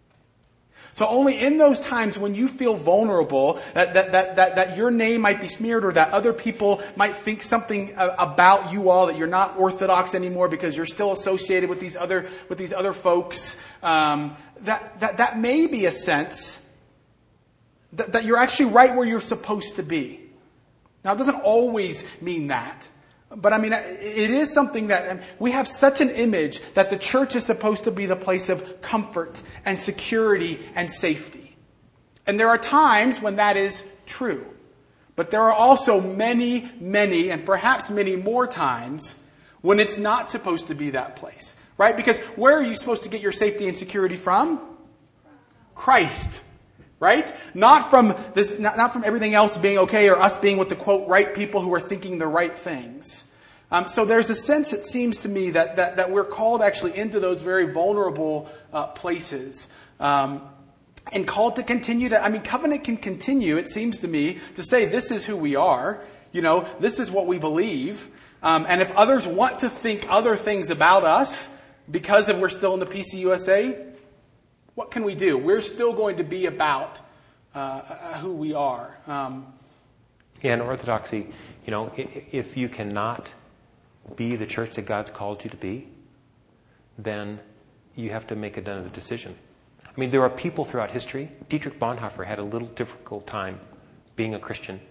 So only in those times when you feel vulnerable, that, that, that, that, that your name might be smeared or that other people might think something about you all, that you're not Orthodox anymore because you're still associated with these other, with these other folks, um, that, that, that may be a sense that, that you're actually right where you're supposed to be. Now, it doesn't always mean that. But I mean, it is something that we have such an image that the church is supposed to be the place of comfort and security and safety. And there are times when that is true. But there are also many, many, and perhaps many more times when it's not supposed to be that place. Right? Because where are you supposed to get your safety and security from? Christ. Right? Not from this, not, not from everything else being okay or us being with the quote right people who are thinking the right things. Um, so there's a sense, it seems to me, that that, that we're called actually into those very vulnerable uh, places, um, and called to continue to. I mean, covenant can continue. It seems to me to say this is who we are. You know, this is what we believe. Um, and if others want to think other things about us because if we're still in the P C U S A. What can we do? We're still going to be about uh, who we are. Um, yeah, in Orthodoxy, you know, if you cannot be the church that God's called you to be, then you have to make another decision. I mean, there are people throughout history. Dietrich Bonhoeffer had a little difficult time being a Christian.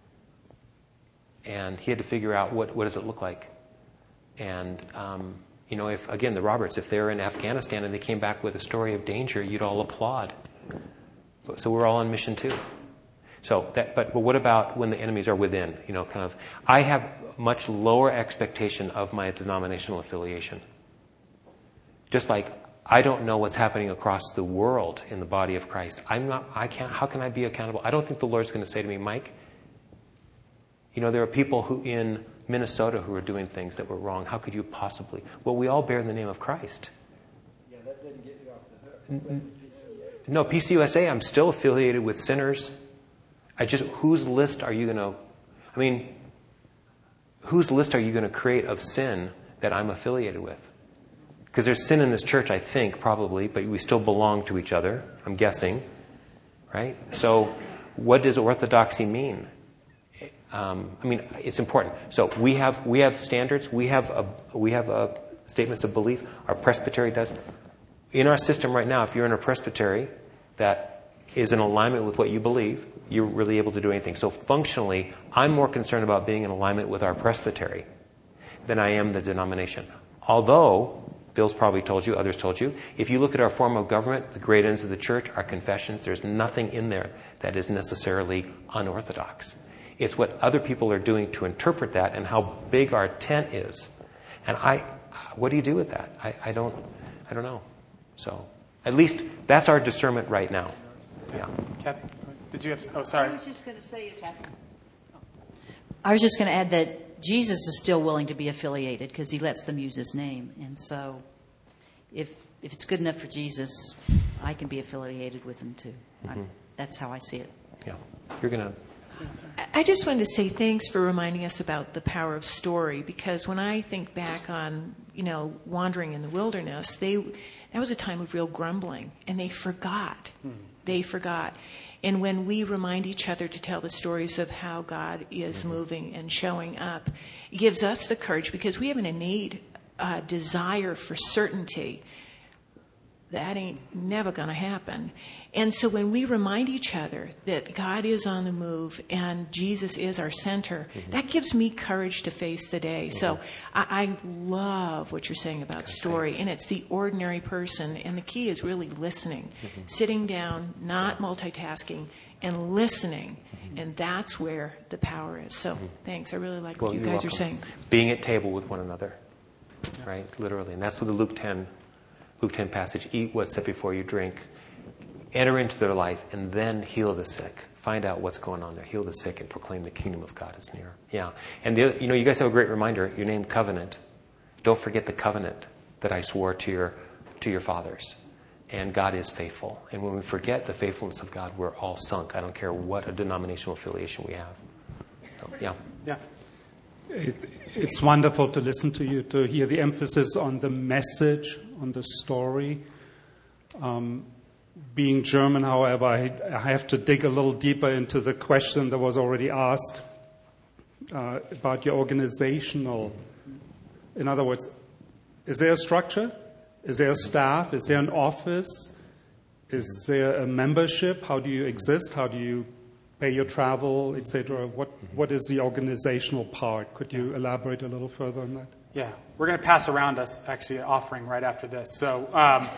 And he had to figure out what, what does it look like. And... Um, You know, if, again, the Roberts, if they're in Afghanistan and they came back with a story of danger, you'd all applaud. So we're all on mission too. So that, but, but what about when the enemies are within? You know, kind of, I have much lower expectation of my denominational affiliation. Just like I don't know what's happening across the world in the body of Christ. I'm not, I can't, how can I be accountable? I don't think the Lord's going to say to me, Mike, you know, there are people who in Minnesota who are doing things that were wrong. How could you possibly? Well, we all bear the name of Christ. Yeah, that didn't get you off the hook. No, P C U S A, I'm still affiliated with sinners. I just, whose list are you going to, I mean, whose list are you going to create of sin that I'm affiliated with? Because there's sin in this church, I think, probably, but we still belong to each other, I'm guessing. Right? So what does orthodoxy mean? Um, I mean, it's important. So we have we have standards. We have a, we have a statements of belief. Our presbytery does. In our system right now, if you're in a presbytery that is in alignment with what you believe, you're really able to do anything. So functionally, I'm more concerned about being in alignment with our presbytery than I am the denomination. Although, Bill's probably told you, others told you, if you look at our form of government, the great ends of the church, our confessions, there's nothing in there that is necessarily unorthodox. It's what other people are doing to interpret that and how big our tent is. And I, what do you do with that? I, I don't, I don't know. So at least that's our discernment right now. Yeah. Kathy, Did you have? Oh, I sorry. was just going to say, I was just going to add that Jesus is still willing to be affiliated because he lets them use his name. And so if if it's good enough for Jesus, I can be affiliated with him too. Mm-hmm. I, that's how I see it. Yeah. You're going to... I just wanted to say thanks for reminding us about the power of story, because when I think back on, you know, wandering in the wilderness, they that was a time of real grumbling, and they forgot. Mm. They forgot. And when we remind each other to tell the stories of how God is mm-hmm. moving and showing up, it gives us the courage, because we have an innate uh, desire for certainty. That ain't never going to happen. And so when we remind each other that God is on the move and Jesus is our center, mm-hmm. that gives me courage to face the day. Mm-hmm. So I, I love what you're saying about okay, story. Thanks. And it's the ordinary person. And the key is really listening, mm-hmm. sitting down, not yeah. multitasking, and listening. Mm-hmm. And that's where the power is. So mm-hmm. thanks. I really like well, what you guys welcome. are saying. Being at table with one another, right? Literally. And that's what the Luke ten Luke ten passage, eat what's set before you, drink, enter into their life, and then heal the sick. Find out what's going on there. Heal the sick and proclaim the kingdom of God is near. Yeah. And, the, you know, you guys have a great reminder. Your name, covenant. Don't forget the covenant that I swore to your to your fathers. And God is faithful. And when we forget the faithfulness of God, we're all sunk. I don't care what a denominational affiliation we have. So, yeah. Yeah. It, it's wonderful to listen to you, to hear the emphasis on the message, on the story. Um, being German, however, I, I have to dig a little deeper into the question that was already asked uh, about your organizational. In other words, is there a structure? Is there a staff? Is there an office? Is there a membership? How do you exist? How do you pay your travel, et cetera? What What is the organizational part? Could you elaborate a little further on that? Yeah, we're going to pass around us actually an offering right after this. So, um,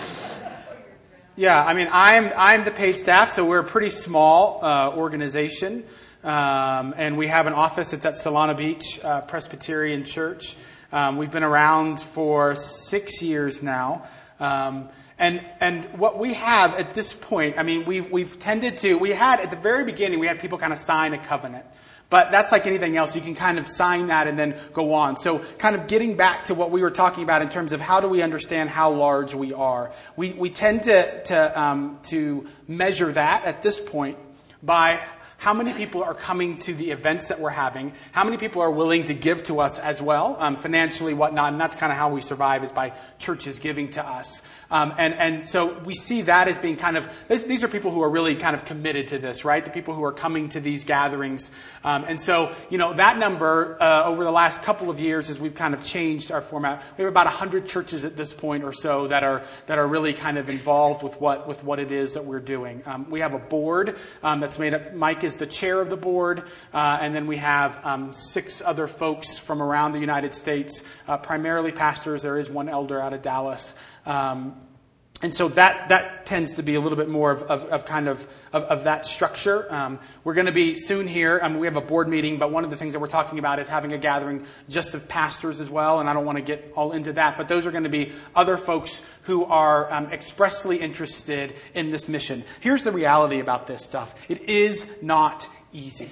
yeah, I mean, I'm I'm the paid staff, so we're a pretty small uh, organization, um, and we have an office. It's at Solana Beach uh, Presbyterian Church. Um, we've been around for six years now. Um, And and what we have at this point, I mean, we've we've tended to, we had at the very beginning, we had people kind of sign a covenant. But that's like anything else. You can kind of sign that and then go on. So kind of getting back to what we were talking about in terms of how do we understand how large we are. We we tend to to um, to measure that at this point by how many people are coming to the events that we're having, how many people are willing to give to us as well, um, financially, whatnot, and that's kind of how we survive, is by churches giving to us. Um, and, and so we see that as being kind of, this, these are people who are really kind of committed to this, right? The people who are coming to these gatherings. Um, and so, you know, that number uh, over the last couple of years, as we've kind of changed our format, we have about one hundred churches at this point or so that are that are really kind of involved with what with what it is that we're doing. Um, we have a board um, that's made up, Mike is the chair of the board, uh, and then we have um, six other folks from around the United States, uh, primarily pastors. There is one elder out of Dallas. Um, and so that that tends to be a little bit more of, of, of kind of, of, of that structure. Um, we're going to be soon here. Um, we have a board meeting, but one of the things that we're talking about is having a gathering just of pastors as well. And I don't want to get all into that, but those are going to be other folks who are um, expressly interested in this mission. Here's the reality about this stuff. It is not easy.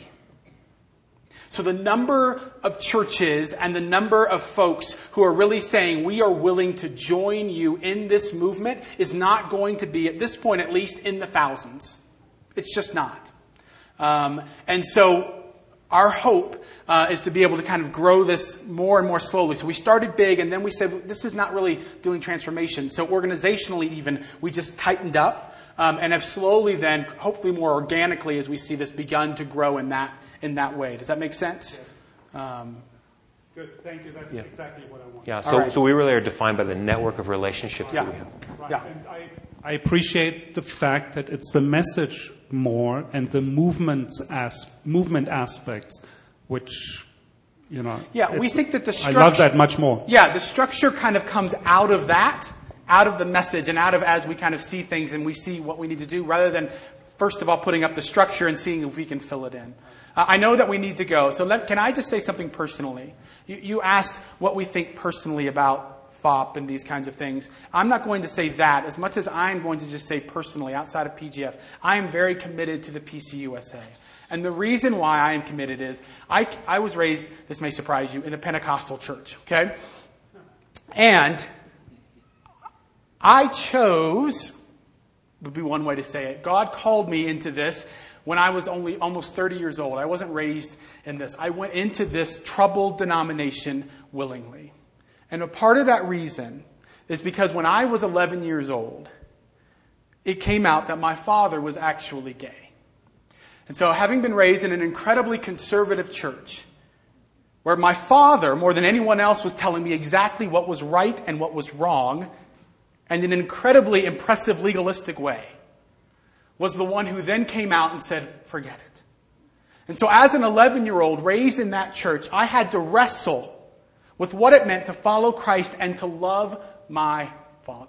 So the number of churches and the number of folks who are really saying we are willing to join you in this movement is not going to be, at this point at least, in the thousands. It's just not. Um, and so our hope uh, is to be able to kind of grow this more and more slowly. So we started big, and then we said this is not really doing transformation. So organizationally even, we just tightened up um, and have slowly then, hopefully more organically as we see this, begun to grow in that in that way. Does that make sense? Yes. Um, Good. Thank you. That's yeah. exactly what I want. Yeah. So, right. so we really are defined by the network of relationships yeah. that we have. Right. Yeah. And I, I appreciate the fact that it's the message more and the movements as movement aspects, which, you know. Yeah, we think that the structure. I love that much more. Yeah, the structure kind of comes out of that, out of the message, and out of as we kind of see things and we see what we need to do, rather than first of all putting up the structure and seeing if we can fill it in. Uh, I know that we need to go. So let, can I just say something personally? You, you asked what we think personally about F O P and these kinds of things. I'm not going to say that as much as I'm going to just say personally, outside of P G F, I am very committed to the P C U S A. And the reason why I am committed is I, I was raised, this may surprise you, in a Pentecostal church, okay? And I chose, would be one way to say it, God called me into this when I was only almost thirty years old. I wasn't raised in this. I went into this troubled denomination willingly. And a part of that reason is because when I was eleven years old, it came out that my father was actually gay. And so having been raised in an incredibly conservative church, where my father, more than anyone else, was telling me exactly what was right and what was wrong, and in an incredibly impressive legalistic way, was the one who then came out and said, forget it. And so as an eleven-year-old raised in that church, I had to wrestle with what it meant to follow Christ and to love my father.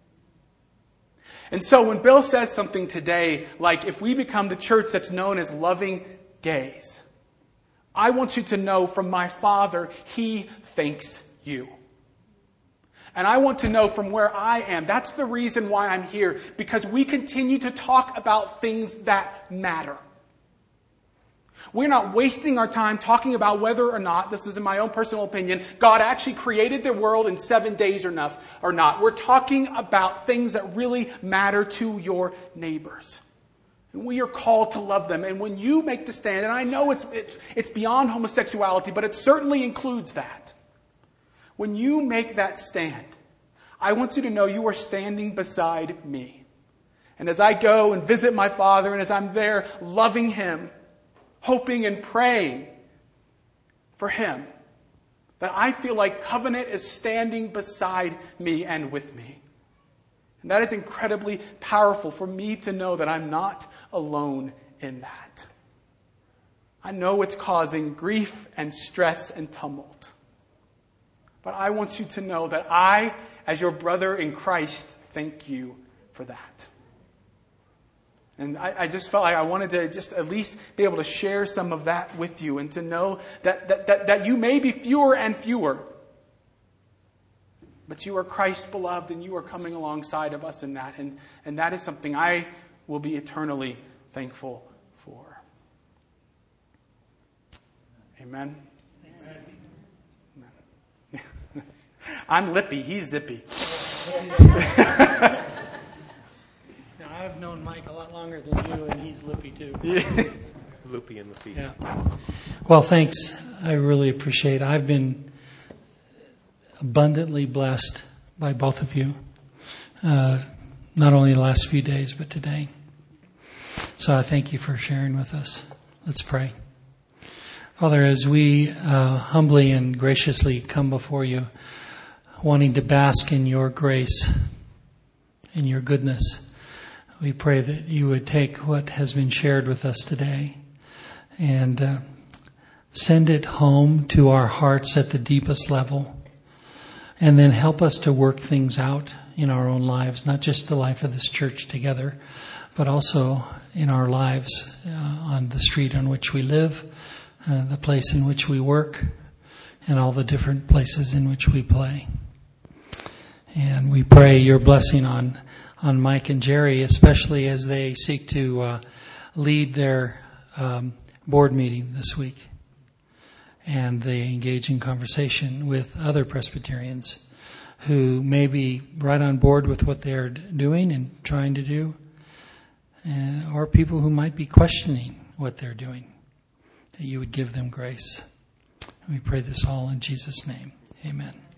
And so when Bill says something today, like if we become the church that's known as loving gays, I want you to know from my father, he thanks you. And I want to know from where I am. That's the reason why I'm here. Because we continue to talk about things that matter. We're not wasting our time talking about whether or not, this is in my own personal opinion, God actually created the world in seven days or enough or not. We're talking about things that really matter to your neighbors. And we are called to love them. And when you make the stand, and I know it's, it's, it's beyond homosexuality, but it certainly includes that. When you make that stand, I want you to know you are standing beside me. And as I go and visit my father, and as I'm there loving him, hoping and praying for him, that I feel like Covenant is standing beside me and with me. And that is incredibly powerful for me to know that I'm not alone in that. I know it's causing grief and stress and tumult. But I want you to know that I, as your brother in Christ, thank you for that. And I, I just felt like I wanted to just at least be able to share some of that with you and to know that, that, that, that you may be fewer and fewer, but you are Christ beloved and you are coming alongside of us in that. And, and that is something I will be eternally thankful for. Amen. I'm lippy. He's zippy. Now, I've known Mike a lot longer than you, and he's lippy too. Loopy in the feet. Yeah. Well, thanks. I really appreciate it. I've been abundantly blessed by both of you, uh, not only the last few days, but today. So I thank you for sharing with us. Let's pray. Father, as we uh, humbly and graciously come before you, wanting to bask in your grace, in your goodness, we pray that you would take what has been shared with us today and uh, send it home to our hearts at the deepest level, and then help us to work things out in our own lives, not just the life of this church together, but also in our lives uh, on the street on which we live, uh, the place in which we work, and all the different places in which we play. And we pray your blessing on on Mike and Jerry, especially as they seek to uh, lead their um, board meeting this week. And they engage in conversation with other Presbyterians who may be right on board with what they're doing and trying to do, uh, or people who might be questioning what they're doing, that you would give them grace. And we pray this all in Jesus' name. Amen.